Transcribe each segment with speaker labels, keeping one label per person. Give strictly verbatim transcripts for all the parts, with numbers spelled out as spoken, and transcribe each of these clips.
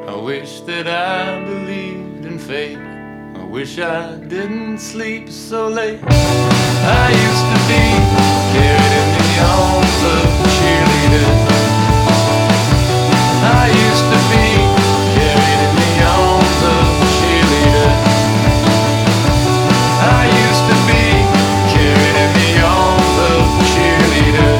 Speaker 1: I wish that I believed in fate. I wish I didn't sleep so late. I used to be carried in the arms of cheerleaders. I used to be carried in the arms of cheerleaders. I used to be carried in the arms of cheerleaders.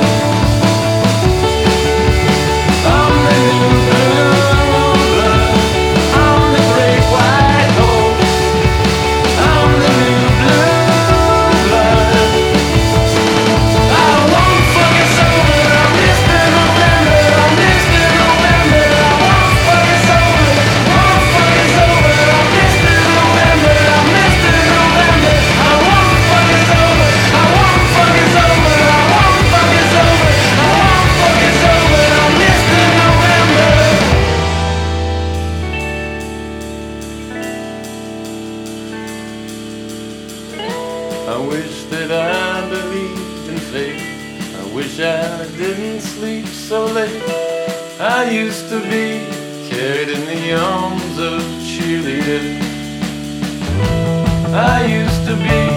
Speaker 1: I'm the new blue blood. I'm the great white hope. I'm the new blue blood. I won't fucking sober. I'm Mister November. I'm Mister November. I won't fucking sober. Won't fucking sober. I'm Mister November. I'm Mister November. I won't fucking sober. I won't fucking sober. I won't fucking sober. I won't fucking sober. I'm Mister November. I wish that I believed in fate. I wish I didn't sleep so late. I used to be carried in the arms of cheerleaders. I used to be